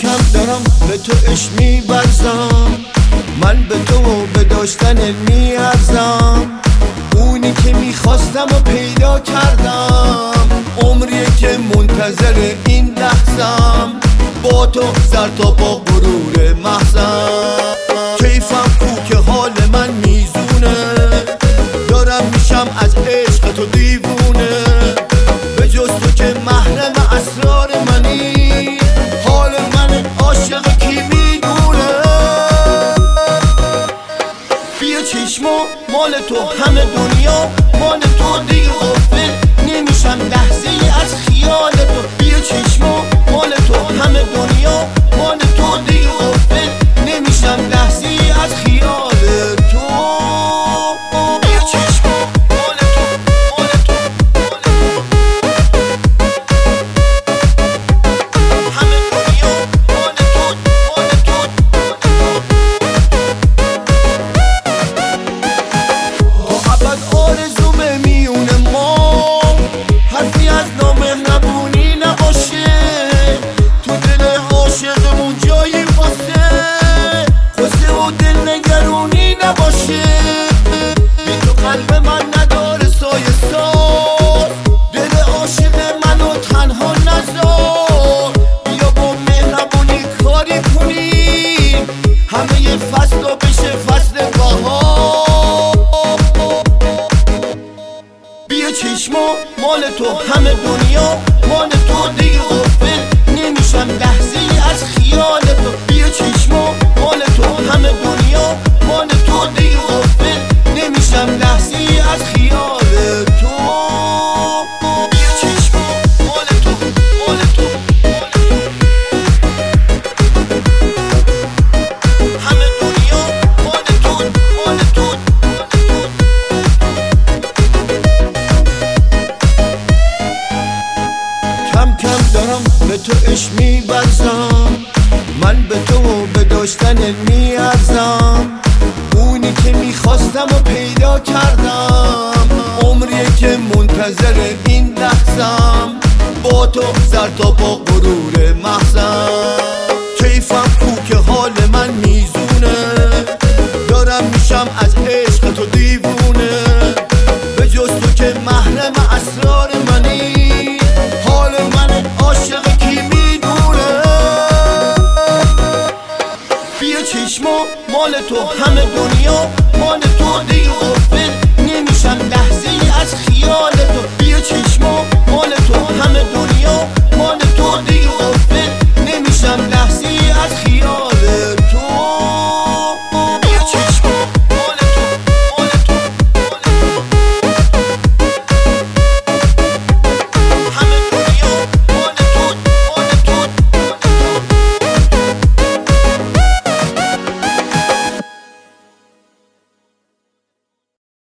کم دارم به تو عشق می‌ورزم، من به تو و به داشتن میارزم. اونی که میخواستم و پیدا کردم، عمریه که منتظر این لحظم. با تو سر تا با غرور محضم، کیفم کو که حال من میزونه، دارم میشم از عشق تو دیوونه. به جز تو که محرم اسرار منی، حال من عاشق کی میدونه. بیا چشما مال تو همه دنیا مال تو، دیگه غافل نمیشم لحظه ای از خیال تو. بیا چشما مال تو همه دنیا مال تو، دیگه غافل نمیشم لحظه ای از خیال تو. بیا چشما مال تو مال تو همه دنیا مال تو مال تو. آرزوم میونه ما حرفی از نامهربونی نباشه، تو دل عاشقمون جایی واسه و دل نگرونی نباشه. بی تو قلب من نداره سایه ساز، دل عاشق منو تنها نذار. بیا با مهربونی کاری کنیم، همه فصل رو بشه فصل بهار. بیا چشما مال تو همه دنیا مال تو، دیگه غافل نمیشم لحظه ای از خیال تو. بیا چشما مال تو همه دنیا مال تو، دیگه غافل نمیشم لحظه ای از خیال تو. بیا چشما مال تو مال تو همه دنیا مال تو مال تو. کم کم دارم به تو عشق می‌ورزم، من به تو و به داشتن میارزم. اونی که میخواستم و پیدا کردم، عمریه که منتظر این لحظم. با تو سر تا با غرور محضم، کیفم کو که حال من میزونه، دارم میشم از عشق تو دیوونه. به جز تو که محرم اسرار منی، حال من عاشق کی میدونه. بیا چشما مال تو